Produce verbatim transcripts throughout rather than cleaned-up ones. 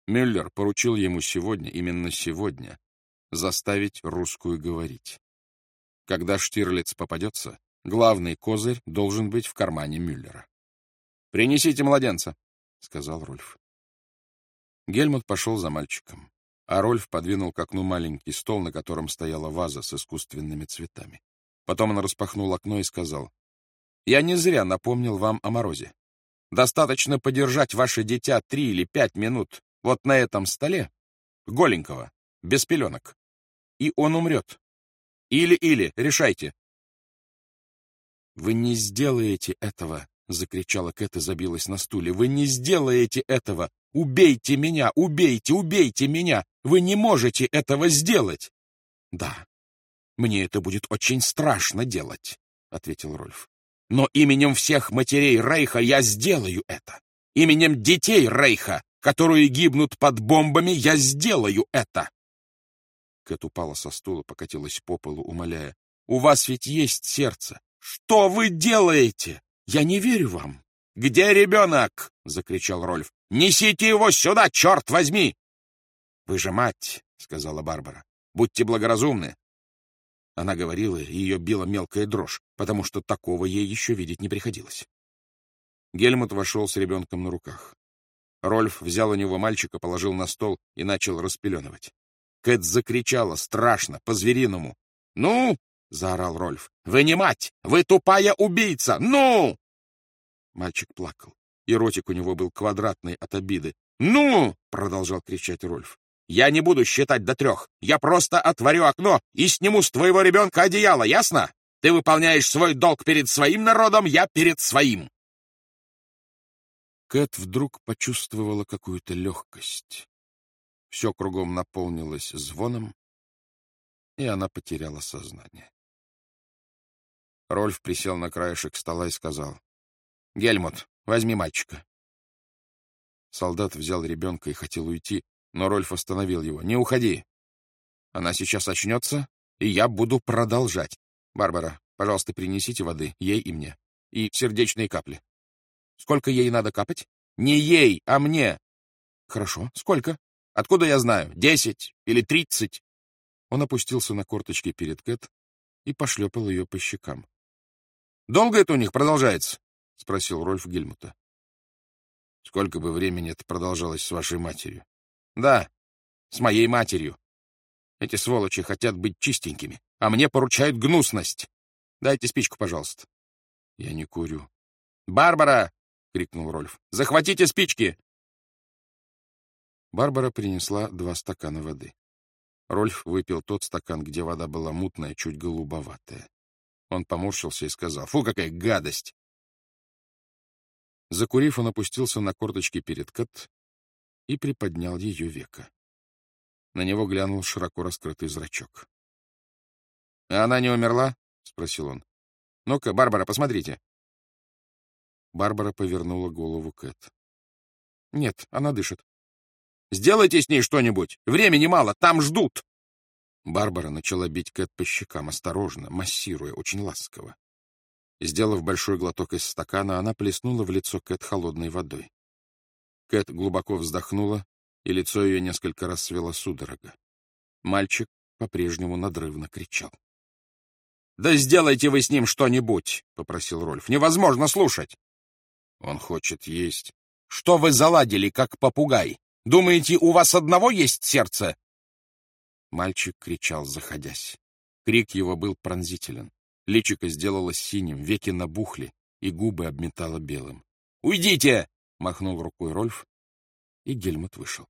Мюллер поручил ему сегодня, именно сегодня, заставить русскую говорить. Когда Штирлиц попадется, главный козырь должен быть в кармане Мюллера. «Принесите младенца», — сказал Рольф. Гельмут пошел за мальчиком, а Рольф подвинул к окну маленький стол, на котором стояла ваза с искусственными цветами. Потом он распахнул окно и сказал: «Я не зря напомнил вам о морозе. Достаточно подержать ваше дитя три или пять минут вот на этом столе, голенького, без пеленок, и он умрет. Или-или, решайте». «Вы не сделаете этого!» — закричала Кэт и забилась на стуле. «Вы не сделаете этого! Убейте меня! Убейте! Убейте меня! Вы не можете этого сделать!» «Да, мне это будет очень страшно делать», — ответил Рольф. «Но именем всех матерей Рейха я сделаю это! Именем детей Рейха, которые гибнут под бомбами, я сделаю это!» Кэт упала со стула, покатилась по полу, умоляя: «У вас ведь есть сердце! Что вы делаете? Я не верю вам!» «Где ребенок?» — закричал Рольф. «Несите его сюда, черт возьми!» «Вы же мать», — сказала Барбара. «Будьте благоразумны». Она говорила, и ее била мелкая дрожь, потому что такого ей еще видеть не приходилось. Гельмут вошел с ребенком на руках. Рольф взял у него мальчика, положил на стол и начал распеленывать. Кэт закричала страшно, по-звериному. «Ну!» — заорал Рольф. «Вы не мать! Вы тупая убийца! Ну!» Мальчик плакал, и ротик у него был квадратный от обиды. «Ну!» — продолжал кричать Рольф. «Я не буду считать до трех. Я просто отворю окно и сниму с твоего ребенка одеяло, ясно? Ты выполняешь свой долг перед своим народом, я перед своим!» Кэт вдруг почувствовала какую-то легкость. Все кругом наполнилось звоном, и она потеряла сознание. Рольф присел на краешек стола и сказал: «Гельмут, возьми мальчика». Солдат взял ребенка и хотел уйти, но Рольф остановил его. «Не уходи. Она сейчас очнется, и я буду продолжать. Барбара, пожалуйста, принесите воды, ей и мне. И сердечные капли». «Сколько ей надо капать?» «Не ей, а мне». «Хорошо. Сколько?» «Откуда я знаю? Десять или тридцать?» Он опустился на корточки перед Кэт и пошлепал ее по щекам. «Долго это у них продолжается?» — спросил Рольф Гельмута. «Сколько бы времени это продолжалось с вашей матерью?» «Да, с моей матерью. Эти сволочи хотят быть чистенькими, а мне поручают гнусность. Дайте спичку, пожалуйста». «Я не курю». «Барбара!» — крикнул Рольф. «Захватите спички!» Барбара принесла два стакана воды. Рольф выпил тот стакан, где вода была мутная, чуть голубоватая. Он поморщился и сказал: «Фу, какая гадость!» Закурив, он опустился на корточки перед Кэт и приподнял ее веко. На него глянул широко раскрытый зрачок. «А она не умерла?» — спросил он. «Ну-ка, Барбара, посмотрите». Барбара повернула голову Кэт. «Нет, она дышит». «Сделайте с ней что-нибудь! Времени мало, там ждут!» Барбара начала бить Кэт по щекам, осторожно, массируя, очень ласково. Сделав большой глоток из стакана, она плеснула в лицо Кэт холодной водой. Кэт глубоко вздохнула, и лицо ее несколько раз свело судорога. Мальчик по-прежнему надрывно кричал. «Да сделайте вы с ним что-нибудь!» — попросил Рольф. «Невозможно слушать!» «Он хочет есть». «Что вы заладили, как попугай? Думаете, у вас одного есть сердце?» Мальчик кричал, заходясь. Крик его был пронзителен. Личико сделалось синим, веки набухли, и губы обметало белым. «Уйдите!» — махнул рукой Рольф, и Гельмут вышел.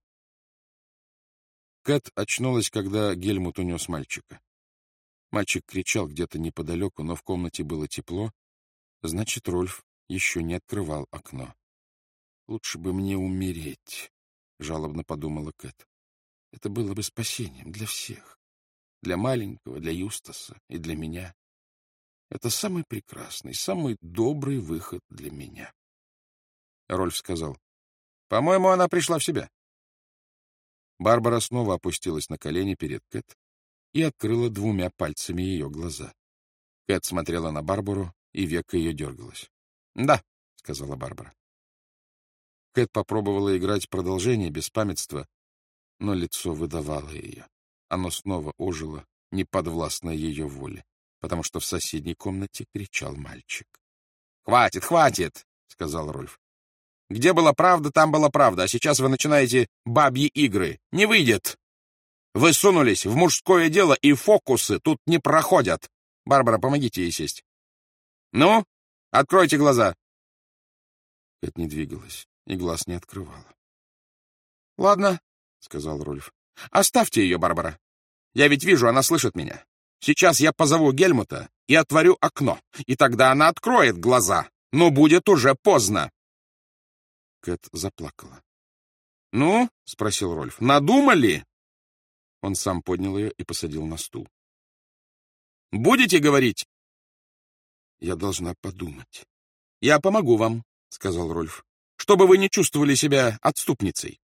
Кэт очнулась, когда Гельмут унес мальчика. Мальчик кричал где-то неподалеку, но в комнате было тепло, значит, Рольф еще не открывал окно. «Лучше бы мне умереть», — жалобно подумала Кэт. «Это было бы спасением для всех. Для маленького, для Юстаса и для меня. Это самый прекрасный, самый добрый выход для меня». Рольф сказал: «По-моему, она пришла в себя». Барбара снова опустилась на колени перед Кэт и открыла двумя пальцами ее глаза. Кэт смотрела на Барбару, и веко ее дергалось. «Да», — сказала Барбара. Кэт попробовала играть продолжение беспамятства, но лицо выдавало ее. Оно снова ожило, не подвластно ее воле, потому что в соседней комнате кричал мальчик. — Хватит, хватит! — сказал Рольф. — Где была правда, там была правда, а сейчас вы начинаете бабьи игры. Не выйдет! Вы сунулись в мужское дело, и фокусы тут не проходят. Барбара, помогите ей сесть. — Ну, откройте глаза! Кэт не двигалась и глаз не открывала. — Ладно, — сказал Рольф. — Оставьте ее, Барбара. Я ведь вижу, она слышит меня. Сейчас я позову Гельмута и отворю окно, и тогда она откроет глаза, но будет уже поздно. Кэт заплакала. — Ну, — спросил Рольф, — надумали? Он сам поднял ее и посадил на стул. — Будете говорить? — Я должна подумать. — Я помогу вам, — сказал Рольф, — чтобы вы не чувствовали себя отступницей.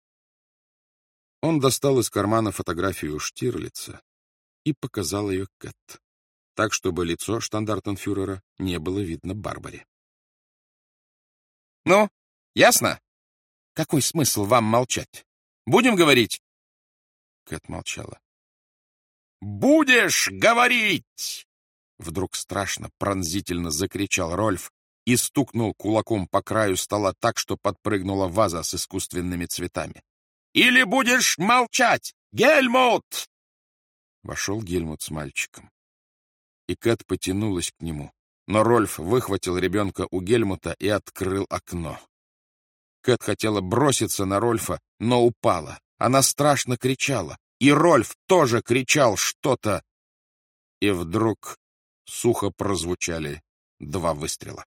Он достал из кармана фотографию Штирлица и показал ее Кэт, так, чтобы лицо штандартенфюрера не было видно Барбаре. — Ну, ясно? Какой смысл вам молчать? Будем говорить? Кэт молчала. — Будешь говорить! Вдруг страшно, пронзительно закричал Рольф и стукнул кулаком по краю стола так, что подпрыгнула ваза с искусственными цветами. Или будешь молчать! Гельмут!» Вошел Гельмут с мальчиком. И Кэт потянулась к нему, но Рольф выхватил ребенка у Гельмута и открыл окно. Кэт хотела броситься на Рольфа, но упала. Она страшно кричала, и Рольф тоже кричал что-то. И вдруг сухо прозвучали два выстрела.